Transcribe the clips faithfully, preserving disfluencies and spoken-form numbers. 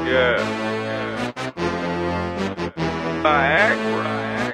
Yeah. Viagra.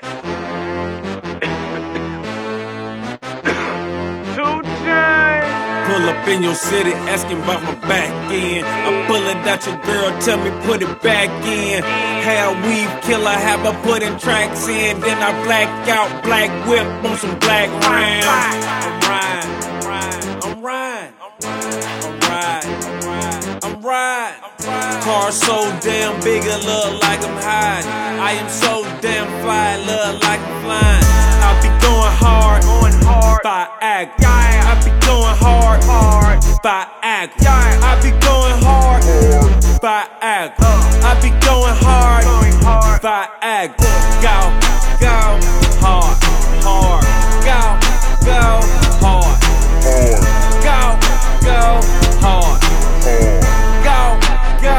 Two chains. Pull up in your city asking about my back end. I pull it out your girl, tell me put it back in. Hair weave killer, have her putting tracks in. Then I black out, black whip on some black rounds. I'm riding, I'm riding, I'm riding, I'm riding. Car so damn big, it look like I'm hiding. I am so damn fly, look like I'm flying. I be going hard, going hard, Viagra. I be going hard, hard, Viagra. I be going hard, Viagra. I be going hard, Viagra. Go, go, hard, hard. Go, go, hard, hard. Go, go, hard, hard. Go, go,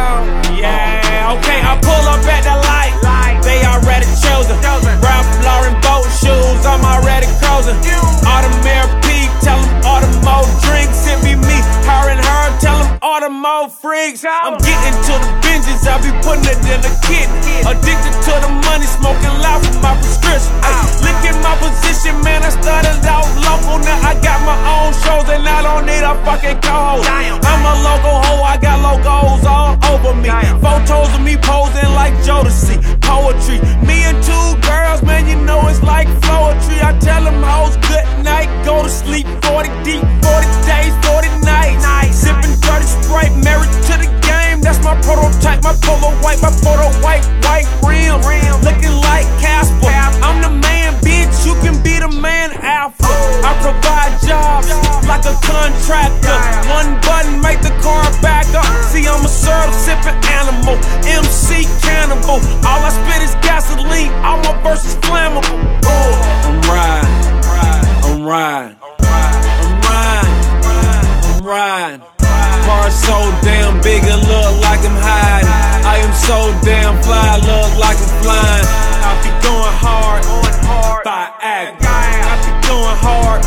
yeah. Okay, I pull up at the light. They already chosen. Ralph Lauren boat shoes, I'm already cruising. Audemars P, tell them order more drinks. It be me, her and her, tell them order more freaks. I'm getting to the binges, I be putting it in the kit. Addicted to the money, smoking loud for my prescription. Ay, look at my position, man, I started out local. Now I got my own shows and I don't need a fucking co-host. I'm a local hoe, I got logos all over me. Photos of me posing like Jodeci. Poetry, me and two girls, man, you know it's like poetry. I tell them hoes good night, go to sleep. Forty deep, forty days, forty nights. Sipping dirty Sprite, married to the game. That's my prototype, my polo white, my photo white, white rim. Looking like Casper. I'm the man, bitch. You can be the man, Alpha. I provide jobs like a contractor. One button, make the car back up. See, I'm a syrup sipping animal, M C cannibal. All I spit is gasoline, all my verses flammable. I'm riding, I'm riding, I'm riding, I'm riding. Car so damn big, it look like I'm hiding. I am so damn fly, look like I'm flying. I be going hard, Viagra. I be going hard,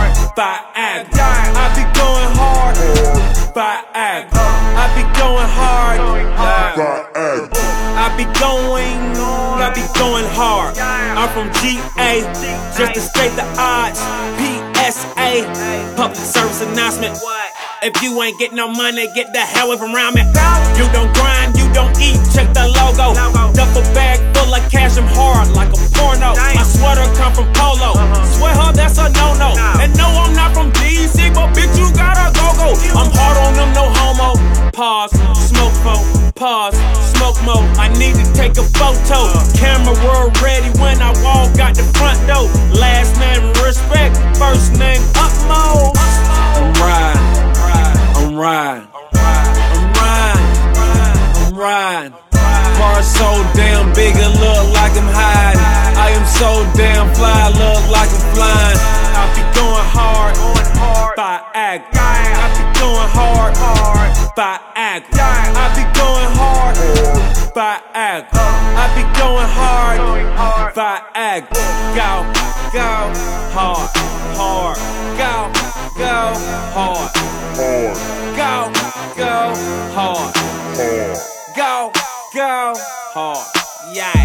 Viagra. I be going hard, Viagra. I be going hard, Viagra. I be going, I be going hard. I'm from G A, just to state the odds. P S A, public service announcement. If you ain't get no money, get the hell away from around me. You don't grind, you don't eat, check the logo. Duffel bag full of cash, I'm hard like a porno. My sweater come from Polo, swear her that's a no-no. And no, I'm not from D C, but bitch, you gotta go-go. I'm hard on them, no homo. Pause, smoke phone, pause, smoke mode. I need to take a photo. Camera world ready when I walk out the front door. Last name respect, first name Upmo. I'm riding, I'm riding, I'm riding, I'm riding. Car so damn big, it look like I'm hiding. I am so damn fly, look like I'm flying. I be going hard, Viagra. I be going hard, Viagra. I be going hard, Viagra. I be going hard, Viagra. Go, go, hard, hard. Go, go, hard, hard. Go, go, hard, hard. Go, go, hard. Yeah.